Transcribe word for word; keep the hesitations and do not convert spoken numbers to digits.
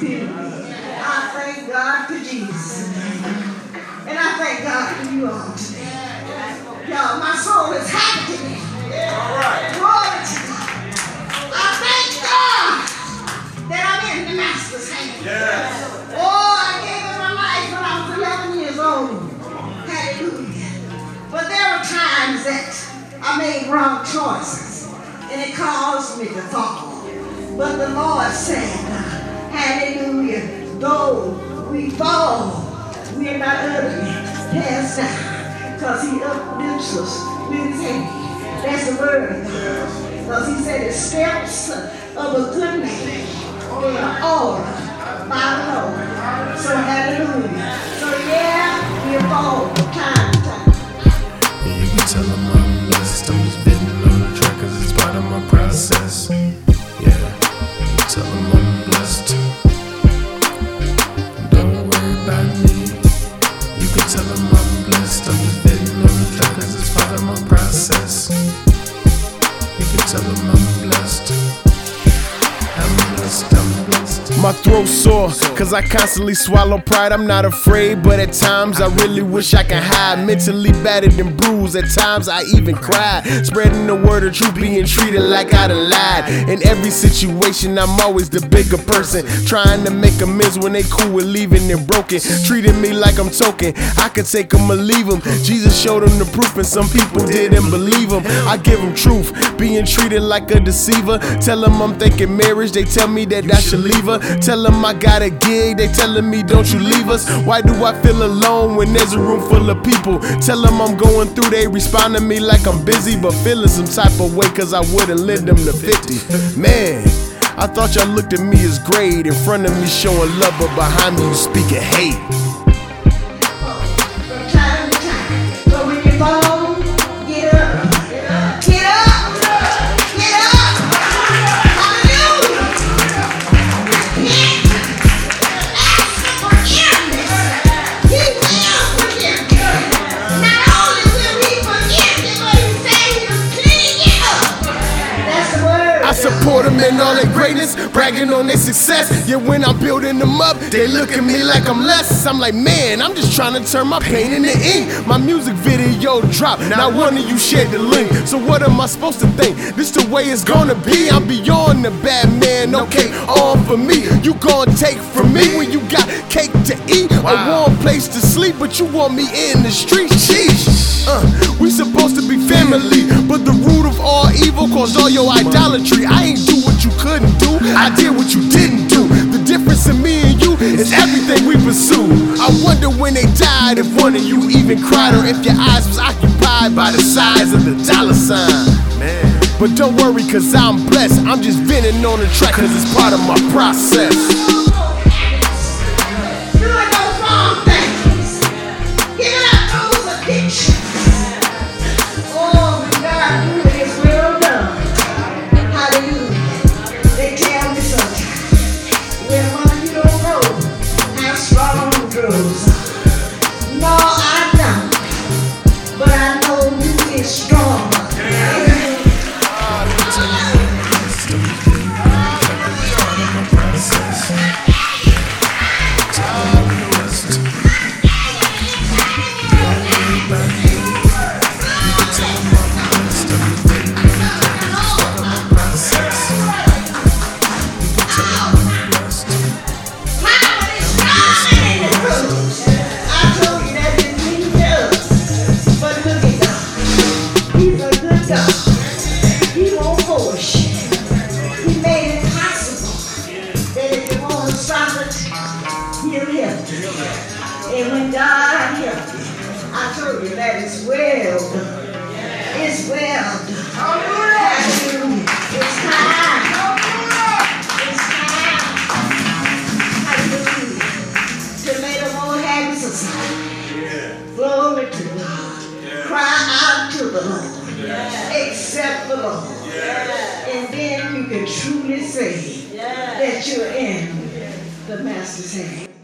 I thank God for Jesus. And I thank God for you all today. Y'all, my soul is happy today. All right. Glory to God. I thank God that I'm in the Master's hand. Yes. Oh, I gave him my life when I was eleven years old. Hallelujah. But there were times that I made wrong choices, and it caused me to fall. But the Lord said, hallelujah, though we fall, we are not utterly cast down, because he uplifts us with his hand. That's the word. Because he said the steps of a good man are ordered by the Lord. So hallelujah. So yeah, we fall from time to time. And you can tell them I'm blessed. I'm just bidding on the track cause it's part of my process. Yeah, you can tell them I'm blessed. Don't worry about me. You can tell them I'm blessed. I'm just bidding on the track cause it's part of my process. You can tell them I'm blessed. I'm blessed, I'm blessed. My throat sore, cause I constantly swallow pride. I'm not afraid, but at times I really wish I could hide. Mentally battered and bruised, at times I even cried. Spreading the word of truth, being treated like I done lied. In every situation, I'm always the bigger person, trying to make amends when they cool with leaving and broken. Treating me like I'm token, I could take them or leave them. Jesus showed them the proof and some people didn't believe him. I give them truth, being treated like a deceiver. Tell them I'm thinking marriage, they tell me that I should leave her. Tell them I got a gig, they telling me don't you leave us. Why do I feel alone when there's a room full of people? Tell them I'm going through, they respond to me like I'm busy, but feeling some type of way cause I wouldn't lend them to fifty. Man, I thought y'all looked at me as great, in front of me showing love, but behind me you speaking hate. From time to time. So when you fall, get up. Get up. Get up. Get up. Hallelujah. Repent. Ask for forgiveness. He will forgive you. Not only will he forgive you, but he said he will clean you up. That's the word. I support them in all their greatness, bragging on their success. Yet when I'm building them up, they look at me like I'm less. I'm like, man, I'm just trying to turn my pain into ink. My music video dropped, not one of you shared the link. So what am I supposed to think? This the way it's gonna be. I'm beyond the bad man, okay, all for me. You gon' take from me when you got cake to eat, a warm place to sleep, but you want me in the streets. Sheesh. Uh, we supposed to be family, but the root of all evil caused all your idolatry. I ain't do what you couldn't do, I did what you didn't do. The difference in me and you is everything we pursue. I wonder when they died if one of you even cried, or if your eyes was occupied by the size of the dollar sign. Man. But don't worry cause I'm blessed, I'm just venting on the track cause it's part of my process. Doing those wrong things. Giving up those addictions. Oh, when God do it, it's well done. Hallelujah. They tell me sometimes, well, mama, you don't know how strong the drugs are. No, I don't. But I know you is strong. He won't force you. He made it possible that if you want to stop it, he'll help you. And when God helps you, I told you that it's well done. It's well done. Hallelujah. It's time. It's time. Hallelujah. To make a more happy society. Glory to God. Cry out to the Lord. Accept the Lord. Yes. And then you can truly say yes. that you're in the Master's hand.